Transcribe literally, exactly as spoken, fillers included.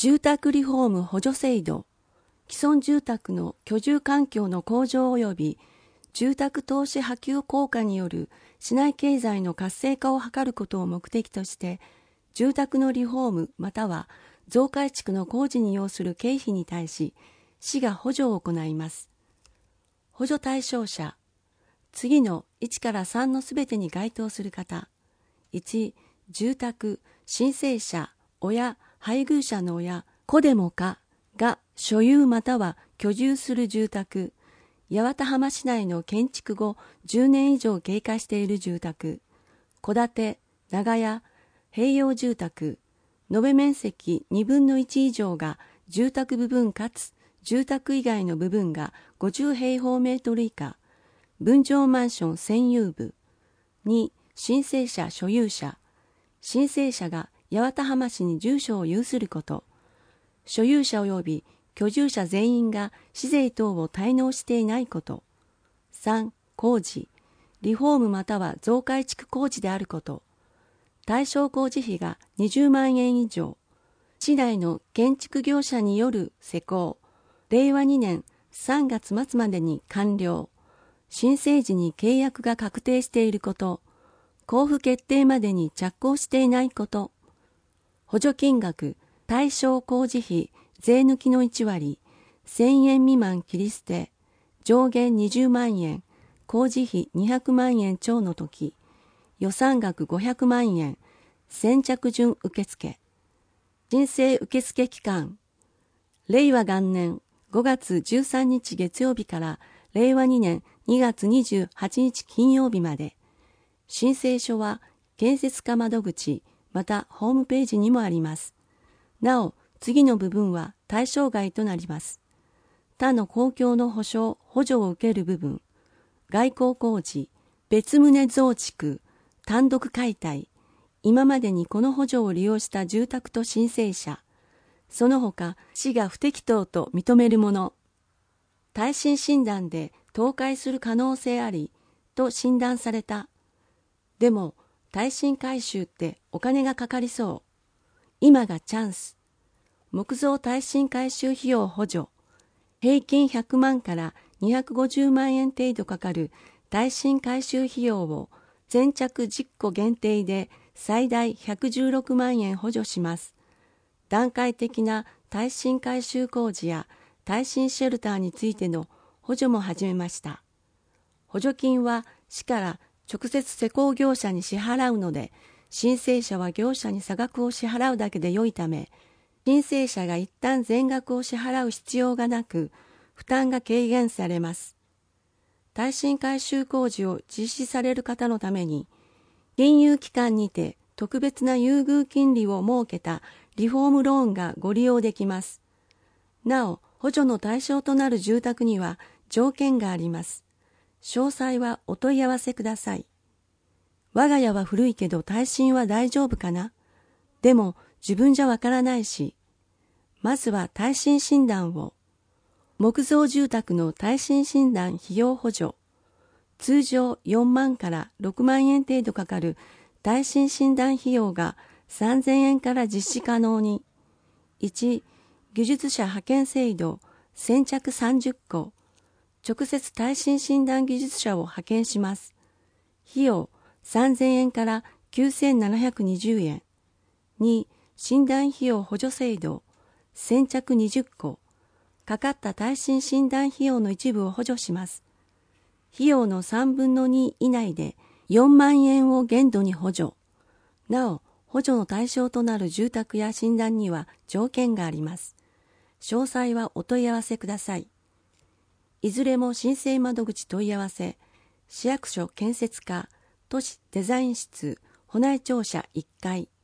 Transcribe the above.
住宅リフォーム補助制度、既存住宅の居住環境の向上及び住宅投資波及効果による市内経済の活性化を図ることを目的として、住宅のリフォームまたは増改築の工事に要する経費に対し、市が補助を行います。補助対象者、次のいちからさんのすべてに該当する方。いち、住宅、申請者、親、配偶者の親、子でもかが所有または居住する住宅、八幡浜市内の建築後じゅうねん以上経過している住宅、戸建て、長屋、併用住宅、延べ面積にぶんのいち以上が住宅部分かつ住宅以外の部分がごじゅう平方メートル以下、分譲マンション占有部。に、申請者所有者、申請者が八幡浜市に住所を有すること、所有者及び居住者全員が市税等を滞納していないこと。さん、工事、リフォームまたは増改築工事であること。対象工事費がにじゅうまんえん以上。市内の建築業者による施工。れいわにねんさんがつ末までに完了。申請時に契約が確定していること。交付決定までに着工していないこと。補助金額、対象工事費、税抜きのいちわり、せんえん未満切り捨て、上限にじゅうまんえん、工事費にひゃくまんえん超の時、予算額ごひゃくまんえん、先着順受付。申請受付期間、れいわ元年ごがつじゅうさんにち月曜日かられいわにねんにがつにじゅうはちにち金曜日まで。申請書は建設課窓口またホームページにもあります。なお、次の部分は対象外となります。他の公共の保障・補助を受ける部分、外交工事、別棟増築、単独解体、今までにこの補助を利用した住宅と申請者、その他市が不適当と認めるもの、耐震診断で倒壊する可能性ありと診断された。でも耐震改修ってお金がかかりそう。今がチャンス。木造耐震改修費用補助。平均ひゃくまんからにひゃくごじゅうまんえん程度かかる耐震改修費用を先着じゅっこ限定で最大ひゃくじゅうろくまんえん補助します。段階的な耐震改修工事や耐震シェルターについての補助も始めました。補助金は市から直接施工業者に支払うので、申請者は業者に差額を支払うだけでよいため、申請者が一旦全額を支払う必要がなく、負担が軽減されます。耐震改修工事を実施される方のために、金融機関にて特別な優遇金利を設けたリフォームローンがご利用できます。なお、補助の対象となる住宅には条件があります。詳細はお問い合わせください。我が家は古いけど耐震は大丈夫かな？でも自分じゃわからないし。まずは耐震診断を。木造住宅の耐震診断費用補助。通常よんまんからろくまんえん程度かかる耐震診断費用がさんぜんえんから実施可能に。いち、技術者派遣制度、先着さんじゅっこ。直接耐震診断技術者を派遣します。費用さんぜんえんからきゅうせんななひゃくにじゅうえん。に、診断費用補助制度、先着にじゅっこ。かかった耐震診断費用の一部を補助します。費用のさんぶんのに以内でよんまんえんを限度に補助。なお、補助の対象となる住宅や診断には条件があります。詳細はお問い合わせください。いずれも申請窓口問い合わせ、市役所建設課、都市デザイン室、保内庁舎いっかい。